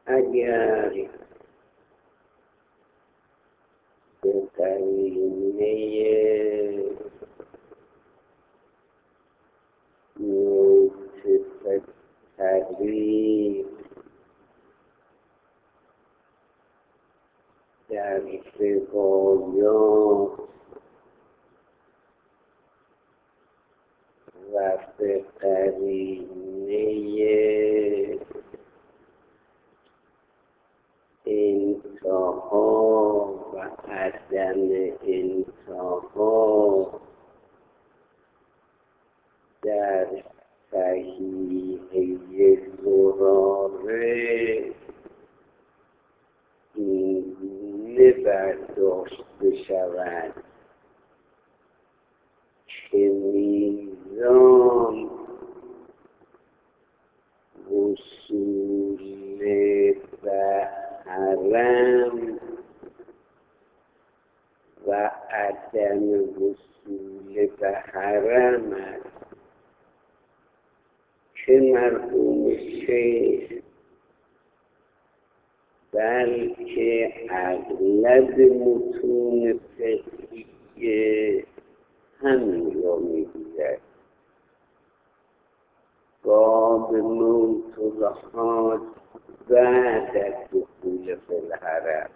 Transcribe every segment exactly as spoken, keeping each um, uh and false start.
اگر به قرینه نطفه تغییر در روایات و به قرینه انتها و عدم انتها در صحیحه زراره اینگونه برداشت بشود که میزان وصول به حرم و عدم وصول به حرم است که مرحوم شیخ بلکه اغلب متون فقهی همین را میگوید. باب موت الحاج بعد از دخول فی الحرم،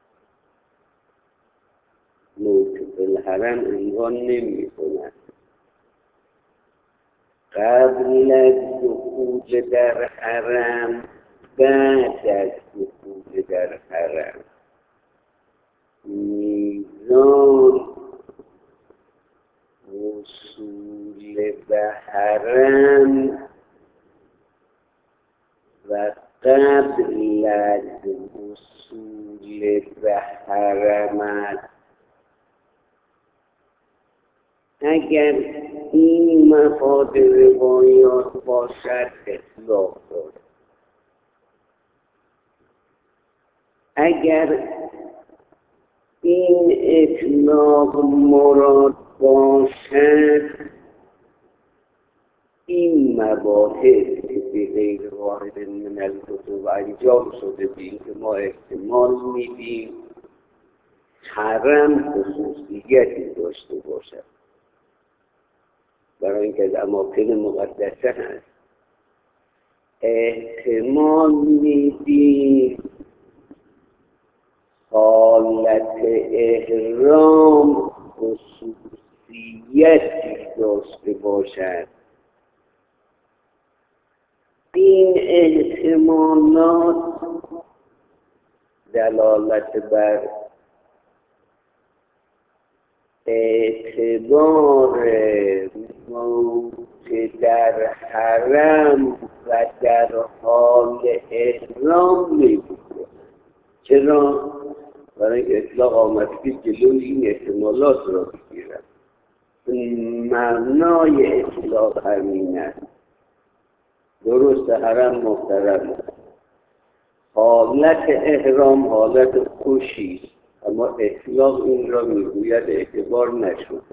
موت فی الحرم عنوان نمی کند. قبل از دخول در حرم، بعد از دخول در حرم، میزان وصول به حرم و قبل از وصول به حرم اگر این مفاد روایات باشد اطلاق دارد. اگر این اطلاق مراد باشد، این مباحث که به غیر واحد من الکتب انجام شده بین که ما احتمال میدیم حرم خصوصیتی داشته باشد، برای اینکه از اماکن مقدسه هست. احتمال میدیم حالت احرام خصوصیتی داشته باشد. این احتمالات دلالت بر اعتبار موت در حرم و در حال احرام می‌بود. چرا؟ برای اطلاق آمد که جلوی این احتمالات را بگیرد. معنای اطلاق همین است. درست حرم محترم، حالت احرام حالت خوشی، اما اطلاق این را میگوید اعتبار نشد.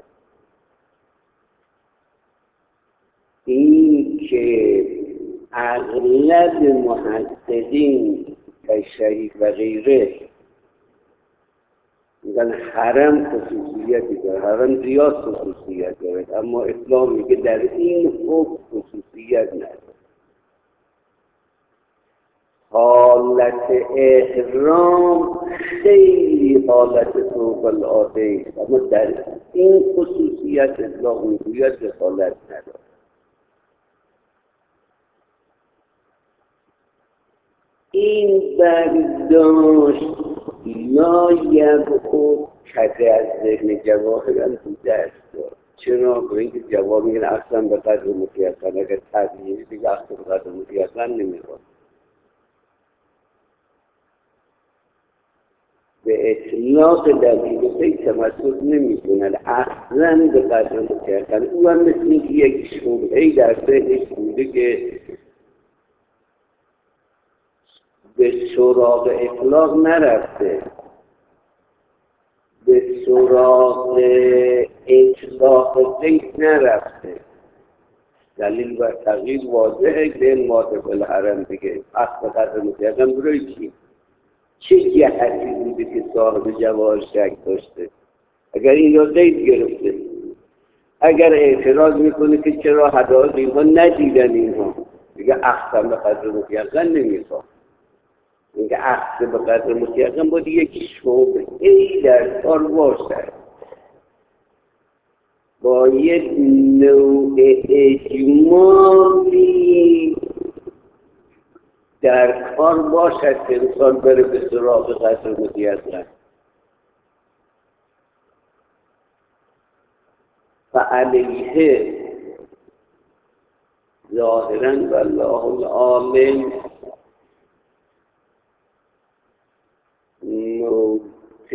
این که اغلب محققین کشریف و غیره میگن حرم خصوصیتی داره، حرم زیاد خصوصیت داره، اما اطلاق میگه در این حکم خصوصیت نداره. حالت احرام خیلی حالت فوق العاده است، اما در این خصوصیت اطلاق میگوید دخالت نداره. این برداشت لا یبعد کده از ذهن جواهرم تو دست دار. چرا؟ برای اینکه جواب میگن اصلا به قدر متیقن، اگر طبیعی دیگه اصلا به قدر متیقن نمیخواد. به اطلاق دلیل سی تمسک نمی کنند، اصلا به قدر متیقن. او هم مثل اینکه یک شبهه‌ای در ذهنش بوده که به سراغ اطلاق نرفته، به سراغ اطلاق قید نرفته، دلیل بر تغییر واضحه که این ماطف الحرم دیگه اصل قدر مطلقم برای چی؟ چه جهتی بوده که صاحب جواهر شک داشته؟ اگر این را قید گرفته، اگر اعتراض میکنه که چرا هدایق اینها ندیدن اینها، دیگه اقسم به قدر مطلقا نمیخواد. اینکه اقسم به قدر مطلقا باید یک شبهه ای در کار باشد، باید نوع اجمالی در کار باشد که انسان بره به سراغ قدر مطلقا. فعلیه ظاهراً والله العالم موت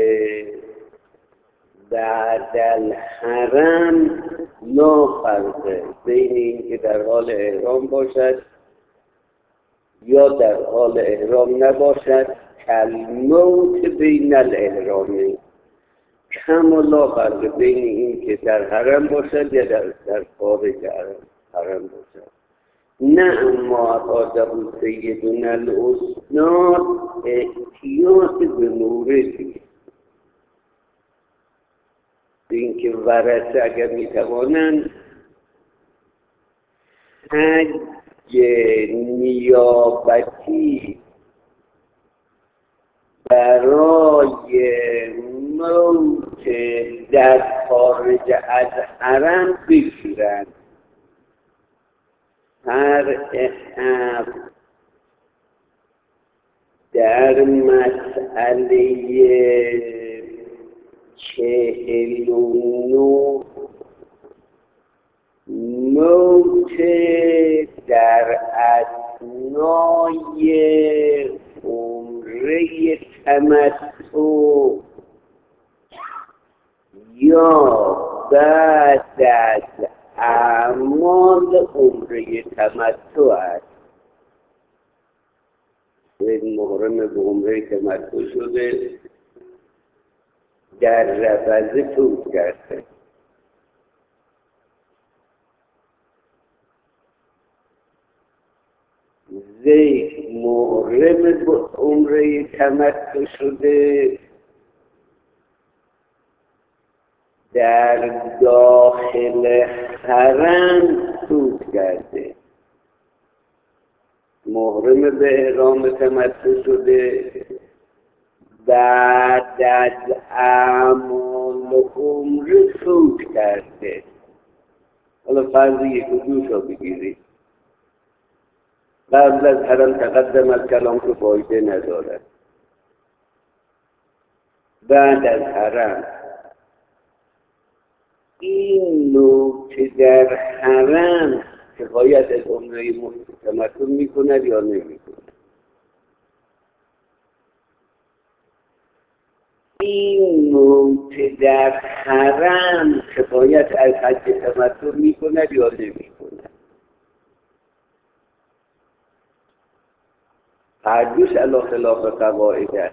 بعد الحرم لا فرقه بین این که در حال احرام باشد یا در حال احرام نباشد، کالموت بین الاحرامین، کما لا فرقه بین این که در حرم باشد یا در, در خارج حرم باشد. نه اما اراده سیدنا الاستاد احتیاط به موردی این که ورثه اگر میتوانند حج نیابتی برای موت در خارج از حرم بگیرند. هر احب در مسئله چهل و نو موت در اثنای عمره تمتع یا بعد از اعمال عمره تمتع است. این محرم به عمره تمتع شده، در رفضه فوت کرده، زید محرم به عمره تمتع شده، در داخل حرم فوت کرده، محرم به احرام تمتع شده، بعد از اعمال عمره فوت کرده. حالا فرض یک و دوش رو بگیرید، قبل از حرم تقدم از کلام که فایده ندارد، بعد از حرم این نوع که در حرم کفایت از عمره تمتع میکند یا نمیکند؟ این نوع که در حرم کفایت از حج تمتع میکند یا نمیکند؟ هر دوش علی خلاف قواعد است.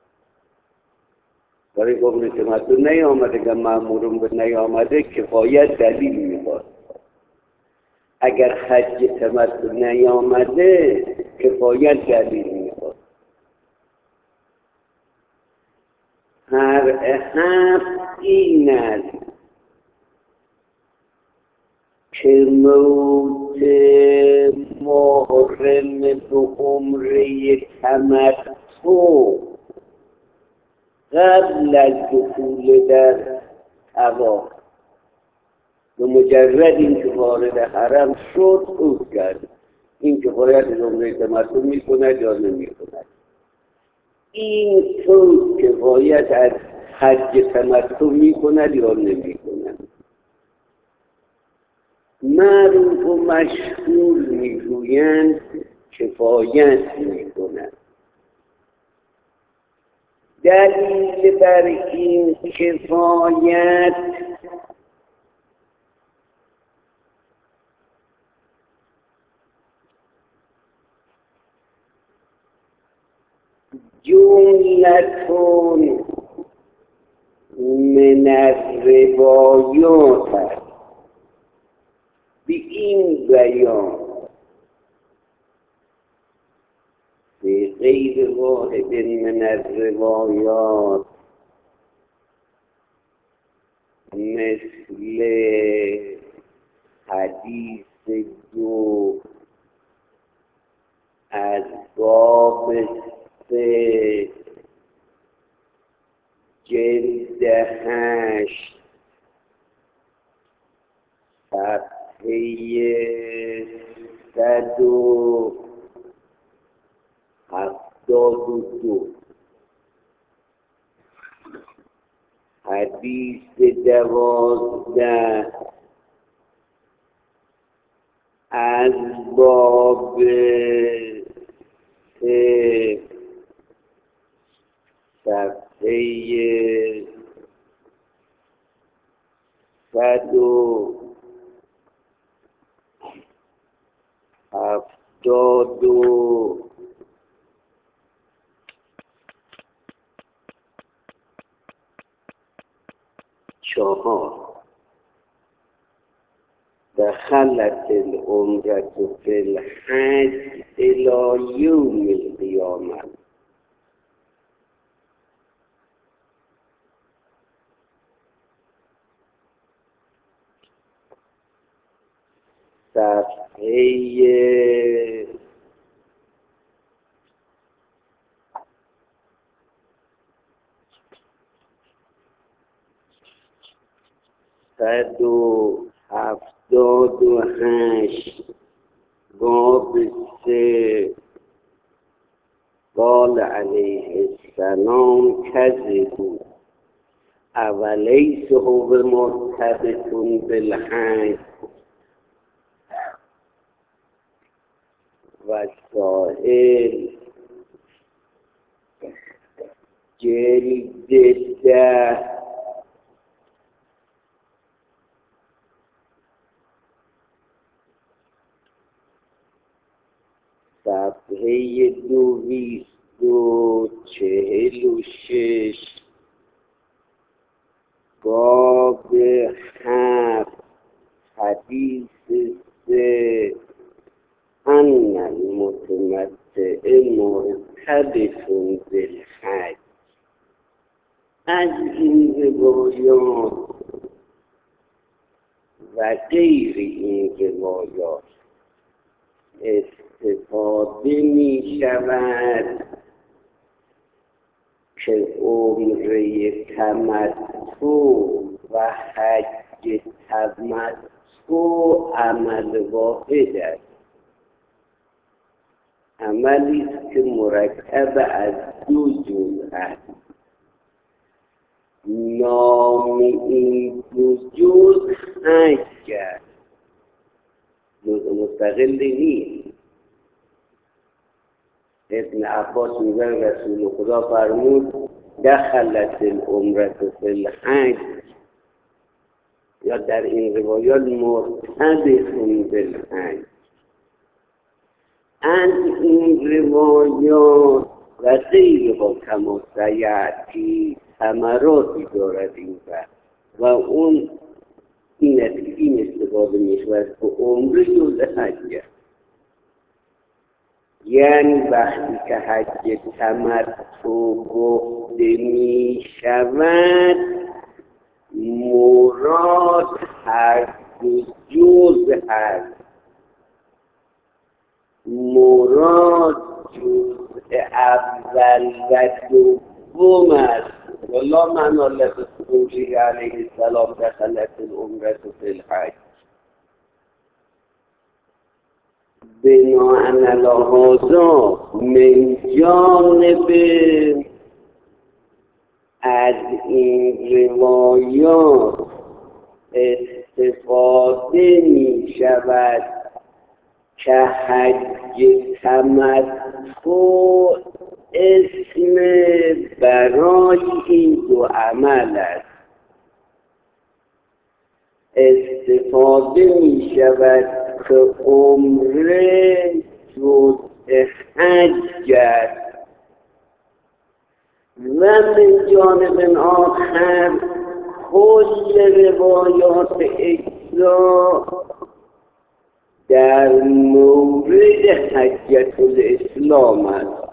برای عمره تمتع نیامده که مأمورون به نیامده کفایت دلیل میخواد. اگر حج تمتع نیامده کفایت دلیل میخواد. هر احب این است که موت محرم به عمره تمتع قبل از دخول در طواف به مجرد این که وارد حرم شد فوت کرد، این کفایت از عمره تمتع میکند یا نمیکند؟ این فوت کفایت از حج تمتع میکند یا نمیکند؟ معروف و مشهور میگویند کفایت میکند. دلیل بر این کفایت جملتون من الروایات است. به این بیان به غیر واحد من الروایات مثل حدیث دو از باب سه جلد هشت صفحه صد و هفتاد و دو، حدیث دوازده از باب سه صفحه صد و هفتاد و چهار. دخلت العمرة في الحج إلى يوم القيامة. صفحه صد و هفتاد و هشت باب سه قال علیه السلام کذبوا اولیس هو مرتبط بالحج و سائل جلد ده صفحه دویست و چهل و شش باب هفت حدیث سه ان المتمتع مرتبط بالحج. از این روایات و غیر این روایات استفاده می شود که عمره تمتع و حج تمتع عمل واحد است، عملی است که مرکب از دو جزء است. نام این دو جزء حج است، جزء مستقلی نیست. ابن عباس میگه رسول خدا فرمود دخلت العمره فی الحج، یا در این روایات مرتبط بالحج. از این روایات و غیر با کما سیأتی ثمراتی دارد این بحث و اون این این استفاده میشود که عمره جزء حج است. یعنی وقتی که حج تمتع گفته می شود مراد هر دو جزء هست، مراد جزء اول و دوم است. والله من الله رسولی علیه السلام دخلت العمره فی الحج. بناء علی هذا من جانب از این روایات استفاده می شود که حج تمتع اسم برای این دو عمل است. استفاده می شود که عمره جزء حج است و من جانب آخر کل روایات اجزا در مورد حجة الاسلام است.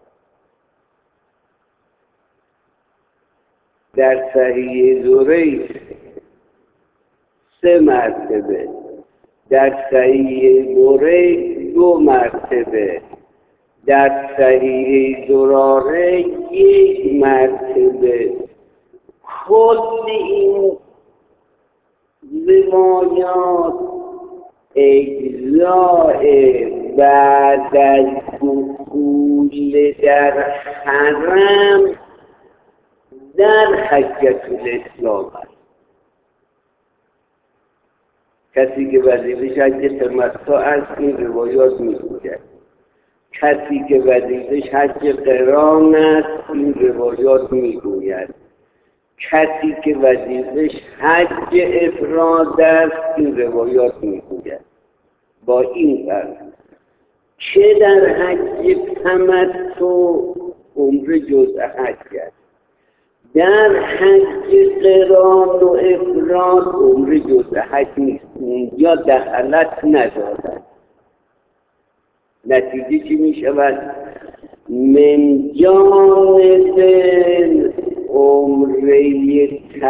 در صحیح زهری سه مرتبه، در صحیح بخاری دو مرتبه، در صحیح زراره یک مرتبه. کل این روایات اجزاء بعد از دخول در حرم در حجة الاسلام است. کسی که وظیفه‌ش حج تمتع است این روایات میگوید، کسی که وظیفه‌ش حج قران است این روایات میگوید، کسی که وظیفه‌ش حج افراد است این روایات میگوید. با این فرق چه در حج تمتع عمره جزء حج است، در حج قران و افراد عمره جزء حج نیست، اونجا دخالت ندارد. نتیجه چی می شود؟ من جانب عمره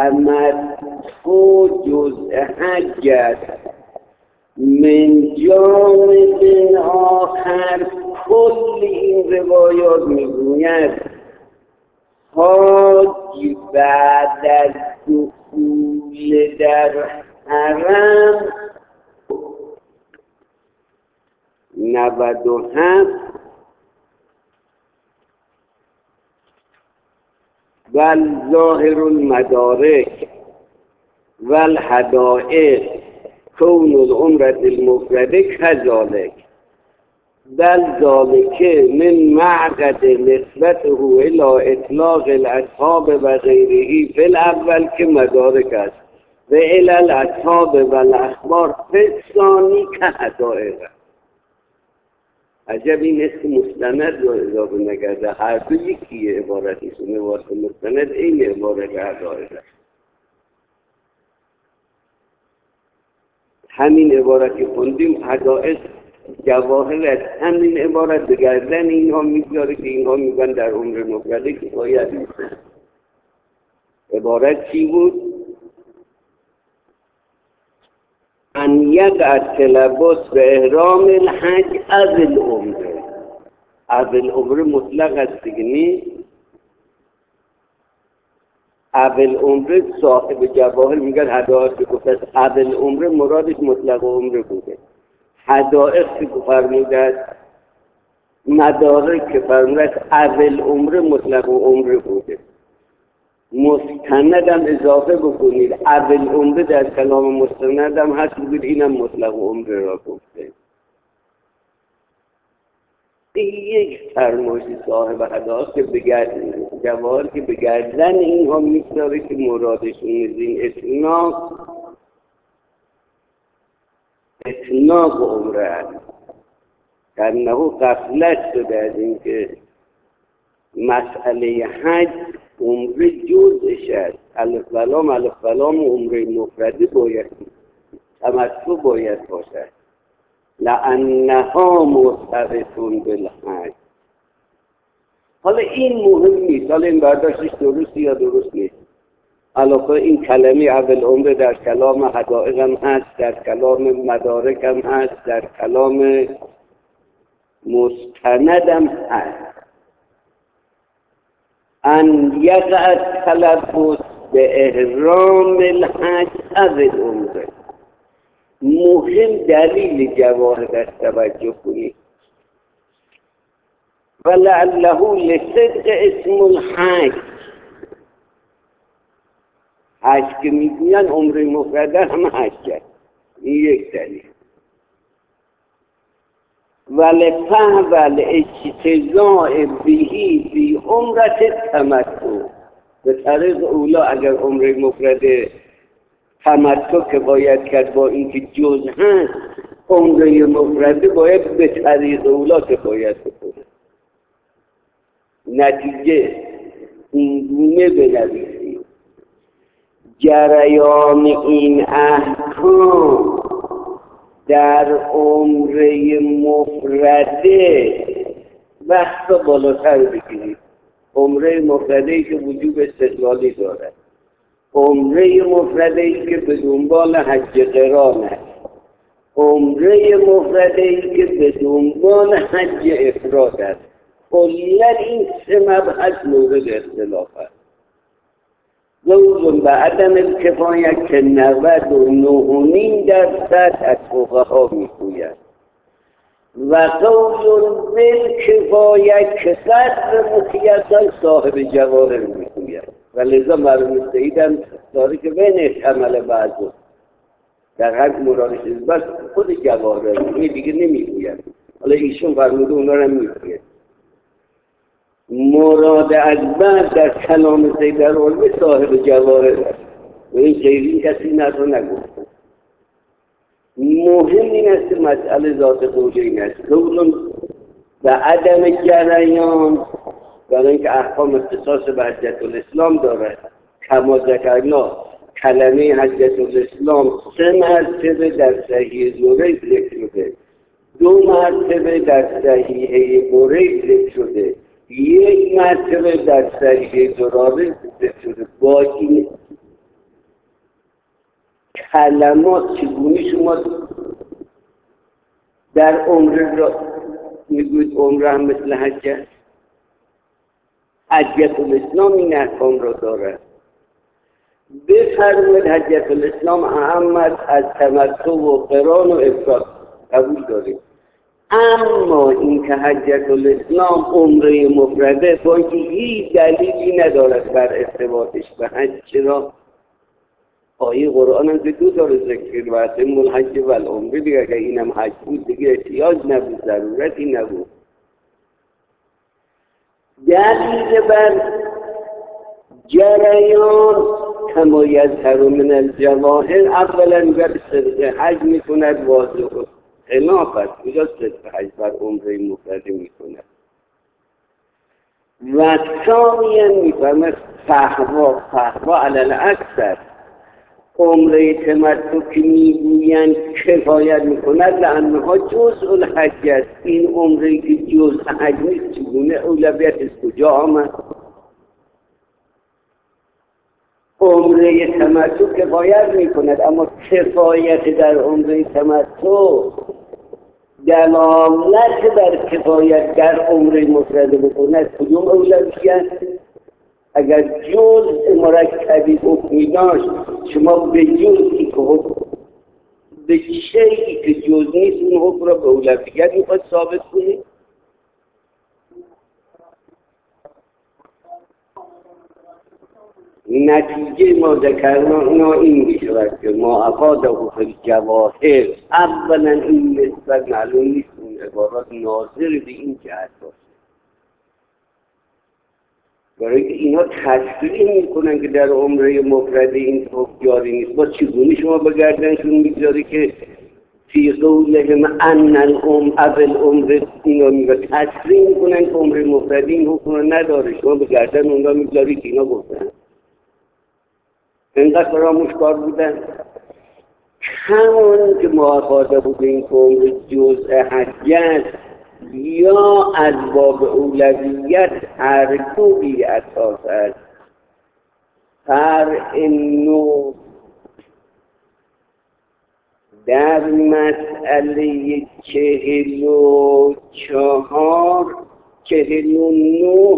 تمتع جزء حج است، من جانب آخر کل این روایات میگوید حاج بعد از دخول در حرم نود و هفت والظاهر المدارک والحدائق کون العمرة المفرده کذالک بل ذلك من معقد نسبته الى اطلاق الاصحاب و غیره فی الاول که مدارک است و الى الاصحاب و الاخبار فی الثانی که حدائق. عجب این اسم مستند رو اضافه نکرده، هر دو یکیه عبارتیشون، عبارت مستند این عبارت حدائق است. همین عبارتی خوندیم حدائق جواهر از همین عبارت به گردن اینها میگذاره که اینها میگن در عمر مفرده کفایت میکنه. عبارت چی بود؟ ان یقع التلبس به احرام الحج از العمره. از العمره مطلق است دیگه نیست. از العمره صاحب جواهر میگن حدائق که گفت از العمره مرادش مطلق عمره بوده. حدائق که فرموده است، مدارک که فرموده است اول عمره مطلق و عمره بوده. مستندم اضافه بکنید، اول عمره در کلام مستندم هست بگید اینم مطلق و عمره را گفته. یک فرمایشی صاحب حدائق که بگردن جواهر که بگردن اینها میگذاره که مرادشون از این اطلاق اطلاق عمره است. کنه غفلت شده از اینکه مسئله حج عمره جزءش است. الف ولام الف ولام عمره مفرده باید تمتع باید باشد. لانها مرتبطون بالحج. حالا این مهم نیست، حالا این برداشتش درست یا درست نیست. علاوه این کلمه اول عمره در کلام حدائق هم هست، در کلام مدارک هم هست، در کلام مستند هم هست. ان یقع التلبس به احرام الحج از العمره. مهم دلیل جواهر است توجه کنید. ولعله لصدق اسم الحج. حج که میگوین عمره مفرده هم حج است. این یک دلیل. ولفهم الاجتزاء بهی فی عمرة تمتع. به طریق اولا اگر عمره مفرده تمتع که باید کرد با اینکه جز هست، عمره مفرده باید به طریق اولا که باید بکنه. نتیجه اینگونه بنویسید جریان این احکام در عمره مفرده بحث را بالاتر بگیرید. عمره مفرده ای که وجوب استقلالی دارد، عمره مفرده ای که به دنبال حج قران است، عمره مفرده ای که به دنبال حج افراد است. کلا این سه مبحث مورد اختلاف است. قول به عدم کفایت که نود و نه و نیم درصد از فقها میگوید و قول بالکفایت که قدر مخیصا صاحب جواهر میگوید و لذا مرحوم سید هم داره که بین عمل بعضو در هر مرادش بس خود جواهر میگه، دیگه نمیگوید. حالا ایشون فرموده اونا رو میگوید. مراد از بعد در کلام سید العلوی صاحب جواهر است و این خیلی کسی نظر نگفته. مهم این است که مسئله ذات قوله این است قولون و عدم جریان برای اینکه احکام اختصاص به حجت الاسلام دارد. کما ذکرنا کلمه حجت الاسلام سه مرتبه در صحیح زهره ذکر شده، دو مرتبه در صحیحه برید ذکر شده، یک مرتبه در صحیحه زراره ذکر شده. با این کلمات چگونه شما در عمر را میگوید عمر هم مثل حج است؟ حجت الاسلام این احکام را دارد. بفرمایید حجت الاسلام اهم از تمتع و قران و افراد قبول داریم، اما این که حجت الاسلام عمره مفرده با اینکه هیچ دلیلی ندارد بر ارتباطش به حج، چرا؟ آیه قرآن هم که دو داره ذکر و اتم الحج و العمره دیگه، اگر اینم حج بود دیگه احتیاج نبود، ضرورتی نبود. دلیل بر جریان کما یظهر من الجواهر اولا بر صدق حج میکند واضح و خلاف است. کجا صدق حج بر عمره مفرده میکند؟ و ثانیا میفرمد فهوا فهوا علل اکثر عمره تمتع که میگویند کفایت میکند لانها جزء الحج است. این عمره که جزء حج نیست چگونه اولویت از کجا آمد؟ عمره تمتع کفایت میکند، اما کفایت در عمره تمتع دلالت بر کفایت در عمره مفرده بکند کدوم اولویت؟ اگر جزء مرکبی حکمی داشت شما به جزئی که حکم به شیئی که جزء نیست اون حکم را به اولویت میخواد ثابت کنید. نتیجه ما ذکرنا این میشود که ما افاده فی الجواهر اولا این نسبت معلوم نیست اون عبارات ناظر به این جهت باشه، برای که اینا تصریح میکنن که در عمره مفرده این حکم جاری نیست. با چگونه شما به گردنشون میگذاری که فی قولهم ان الام اول عمره اینا میگه تصریح میکنن که عمره مفرده این حکم رو نداره، شما به گردن اونها میگذاری که اینا گفتن. اینقدر فراموشکار بودن. همون که موافقه بود این که عمر جزء حج است یا از باب اولویت هر دوی اساس است. هر این نوع در مسئله چهل و چهار چهل و نه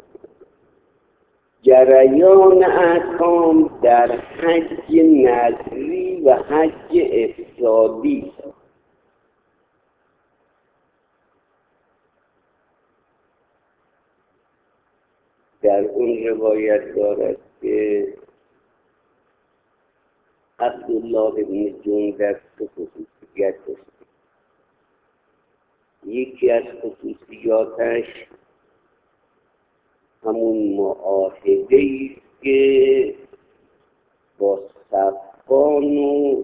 جریان احکام در حج نظری و حج افرادی. در اون روایت دارد که عبدالله بن جندب دو خصوصیت داشت. یکی از خصوصیاتش همون معاهده ای که با صفان و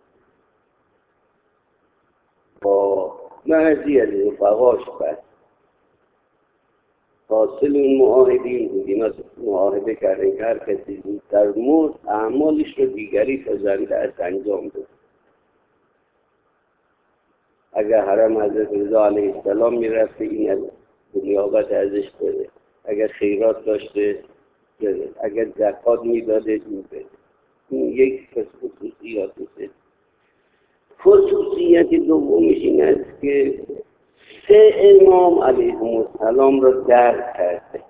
با بعضی از رفقاش بست. حاصل این معاهده این بود، اینا معاهده کردن که هر کسی زودتر مرد اعمالش رو دیگری فزنده از انجام داد. اگر حرم حضرت رضا علیه السلام میرفته این از نیابت ازش بده، اگر خیرات داشته بده، اگر زکات میداده این بده. این یک خصوصیاتشه. خصوصیت دومش این است که سه امام علیهم السلام را درک کرده.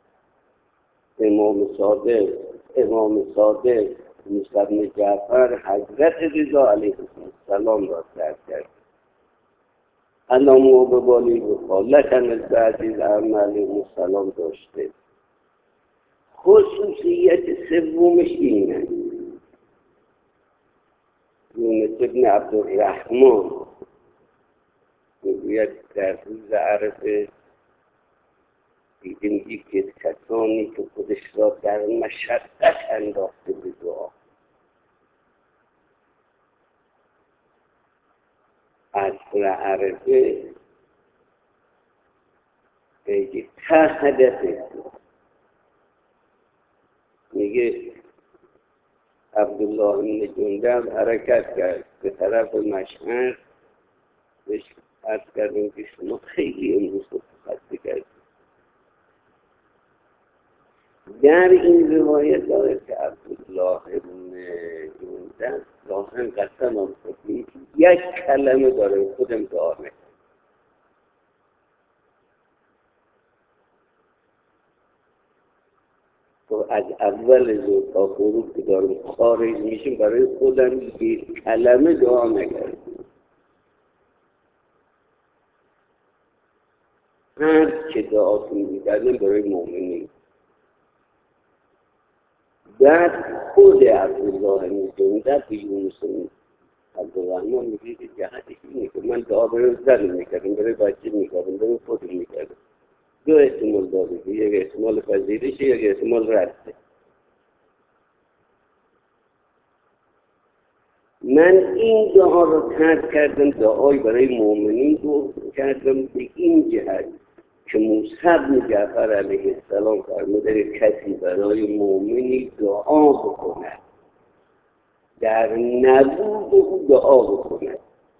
امام صادق، امام صادق، موسی بن جعفر، حضرت رضا علیه السلام را درک کرده. علامه و ببالی بخالتن از بعضی الامام علیهم السلام داشته. خصوصیت سومش اینه، یونس ابن عبدالرحمن میگوید در روز عرفه دیدیم یکی از کسانی که خودش را در مشقت انداخته به دعا. عصر عرفه میگه ته هدفه، میگه عبدالله بن جندب حرکت کرد به طرف مشعر، بهش عرض کردیم که شما خیلی امروز رو خسته کردیم. در این روایت دارد که عبدالله بن جندب ظاهرا قسم هم خودی یک کلمه داره خودم دعا نکرد. از اول زود تا غروب که دارم خارج میشیم برای خودم یک کلمه دعا نکرد. هر که دعاتون میکردیم برای مؤمنین. بعد خود عبدالله بن جندب به یونس بن عبدالرحمن میگه که جهتش اینه که من دعا برای زن میکردم، برای بچه میکردم، برای خودم میکردم. دو احتمال داره، یک احتمال پذیرش، یک احتمال رده. من این دعا رو ترک کردم، دعای برای مؤمنین رو کردم به این جهت که موسی بن جعفر علیه السلام فرموده کسی برای مؤمنی دعا بکند، در نبود او دعا بکند،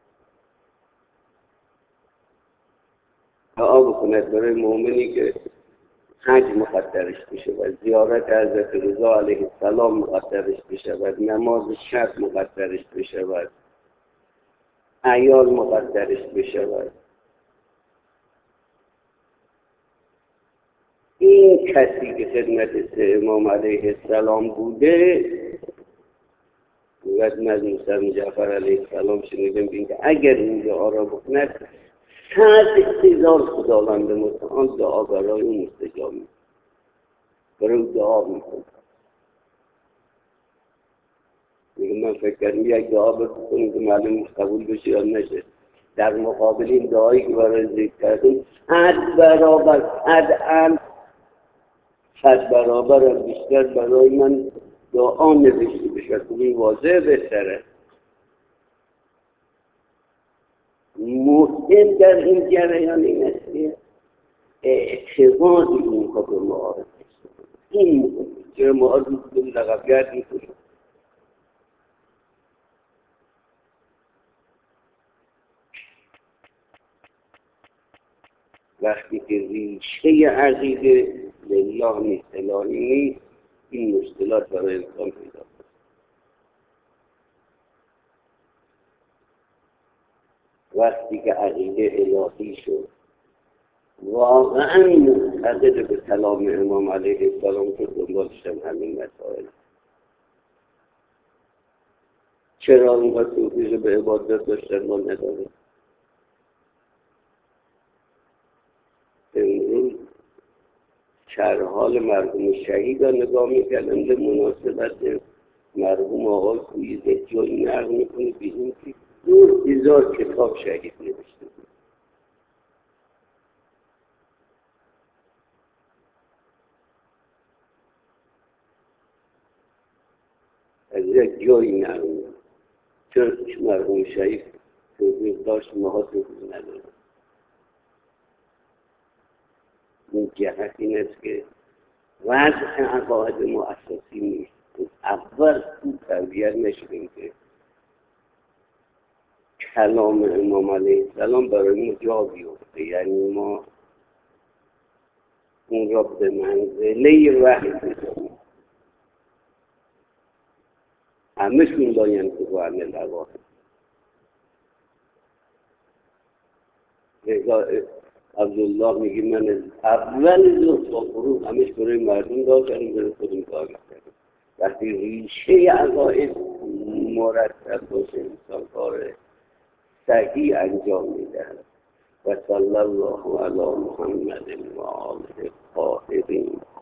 دعا بکند برای مؤمنی که حج مقدرش بشود، زیارت حضرت رضا علیه السلام مقدرش بشود، نماز شب مقدرش بشود، عیال مقدرش بشود. این کسی که خدمت سه امام علیه السلام بوده، باید من موسی بن جعفر علیه السلام شنیدم بین که اگر این دعا را بکند صد هزار خداوند متعال دعا برای اون مستجاب می‌کند، برای اون دعا می‌کند. میگه من فکر کردم یک دعا بکنیم که معلوم قبول بشه یا نشه. در مقابل این دعایی که برای ذکر کردیم صد برابر، صد ام صد برابر بیشتر برای من دعا نوشته بشه. این واضح بهتره. مهم در این جریان این است که اعتقاد اینها به معارف این مهم. چرا معارف به لقبگرد میکنیم؟ وقتی که ریشه عقیده لله نیست، الهی نیست، این مشکلات برای انسان پیدا کنه. وقتی که عقیده الهی شد، واقعا معتقد به کلام امام علیه السلام که دنبالشم همین مسائل. چرا اونها توفیق به عبادت داشتن ما نداریم؟ امروز شرحال مرحوم شهید را نگاه میکردم به مناسبت مرحوم آقای کویزه جایی نقل میکنه به این که دو هزار کتاب شهید نوشته بود. از یک جایی نقل میکنه. چرا مرحوم شهید توفیق داشت ماها توفیق نداریم؟ این جهت این است که وضع عقاید ما اساسی نیست. اول خوب تربیت نشدیم که کلام امام علیه السلام برای ما جا بیفته، یعنی ما اون را به منزله وحی بزنیم. همه شون داین که با همه لواحه. عبدالله میگه من اول ظهر تا غروب همش برای مردم دعا کردیم، برای خودم دعا کردیم. وقتی ریشه عقاید مرتب باشه انسان کار صحیح انجام میده. و صلی الله علی محمد و آله الطاهرین.